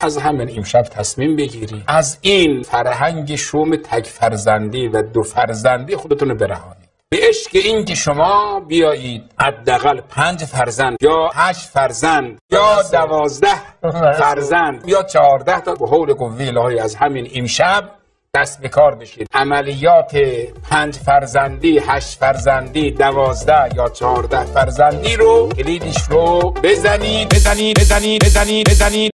از همین امشب تصمیم بگیری از این فرهنگ شوم تک فرزندی و دو فرزندی خودتون رو برهانید به عشق این که شما بیایید حداقل 5 فرزند یا 8 فرزند یا 12 فرزند یا 14 تا به حول قوه الهی از همین امشب دست به کار بشید. عملیات 5 فرزندی، 8 فرزندی، 12 یا 14 فرزندی رو کلیدش رو بزنید.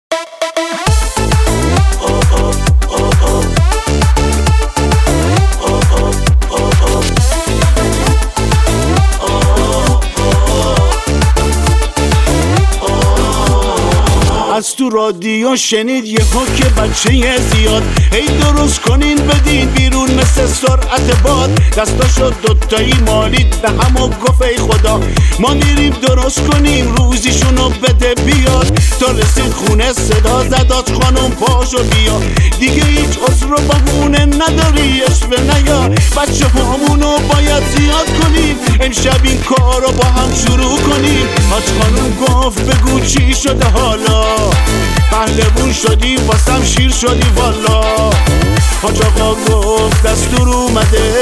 از تو رادیو شنید یه که بچه زیاد هی درست کنین بدین بیرون مثل سرعت باد دستاشو دوتایی مالید به همو گفت ای خدا ما میریم درست کنیم روزیشونو بده بیاد تا رسید خونه صدا زدات خانم پاشو بیا دیگه هیچ عذر و بهونه نداری اشوه نیا بچه همونو باید زیاد کنیم امشب این کارو با هم شروع کنیم حاج خانم گفت بگو چی شده حالا پهلوون شدی واسم شیر شدی والا حاج آقا گفت دستور اومده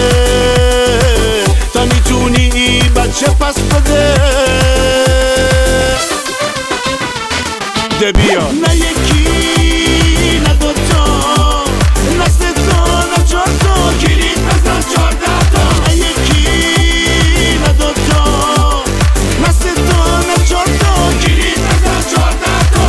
تا میتونی بچه پس بده ده بیا نه یکی نه دوتا نه 3 تا نه 4 تا کلید بزن 14 تا نه یکی نه دوتا نه 3 تا نه 4 تا کلید بزن 14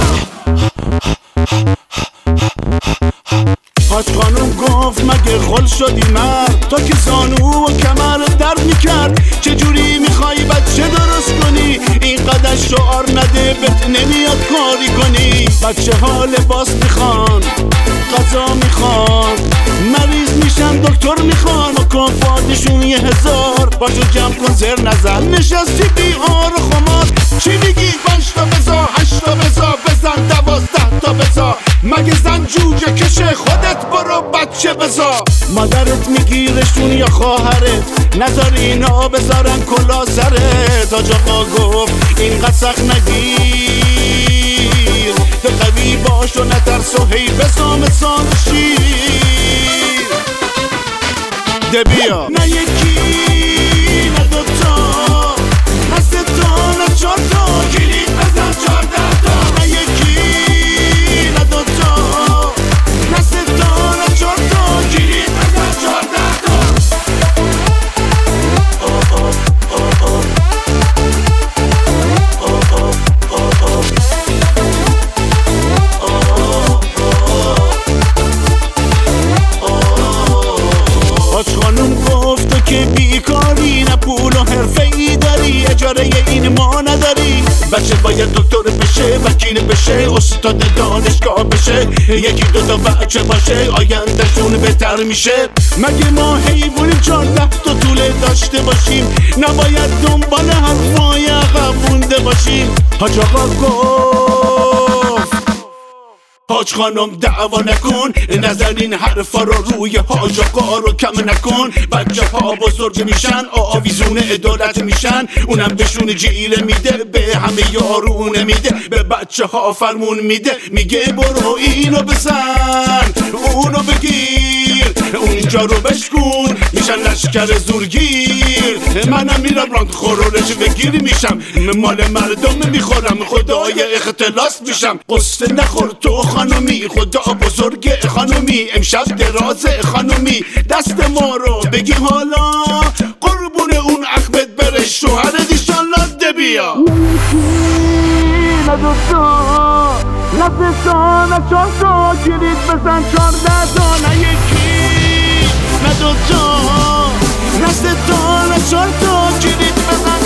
حاج خانم گفت مگه خل شدی مرد تا که زانو و کمر درد میکرد چجوری میخوای بچه درست کنی اینقدر شعار نده بهت نمیاد کاری کنی بچه ها لباس میخوان غذا میخوان مریض میشن دکتر میخوان و کافاتشون 1000 باجو جمع کن زر نظر نشستی بیار و خمار چی میگی 5 تا بزا 8 تا بزا بزن 12 تا بزا مگه زن جوجه کشه خودت برو بچه بزا مادرت میگیرشون یا خواهرت نذار اینا بذارن کلا سرت حاج آقا گفت اینقدر سخت نگیر تو قوی باش و نترس و هی بزا مثال شیر ده بیا نه یکی نه دوتا نه 3 تا نه 4 تا کلید بزن 14 تا نه یکی نه دوتا نه 3 تا نه 4 تا کلید بزن 14 تا حاج خانم گفت تو که بیکاری نه پول و حرفه‌ای داری اجاره این ما نداری بچه باید دکتر بشه وکیل بشه استاد دانشگاه بشه 1 2 تا بچه باشه آیندهشون بهتر میشه مگه ما حیوانی 14 تا طول داشته باشیم نباید دنبال حرفای عقب مونده باشیم حاج آقا گفت حاج خانم دعوا نکن نظر این حرفا رو روی حاج آقا رو کم نکن بچه ها بزرگ میشن آویزون عدالت میشن اونم بهشون جیره میده به همه یارونه میده به بچه ها فرمون میده میگه برو اینو بزن اونو بگیر اونجا رو بشکن میشن لشکر زورگیر منم میرم راند خورورش بگیر میشم مال مردم میخورم خدای اختلاس میشم قصه نخور تو خانومی خدا بزرگ خانومی امشب دراز خانومی دست ما رو بگی حالا قربون اون عقبت بره شوهر دیشالله ده بیا نه دوتا نه 3 تا نه 4 تا کلید بزن 14 تا نه یکی نه دوتا نه 3 تا نه 4 تا کلید بزن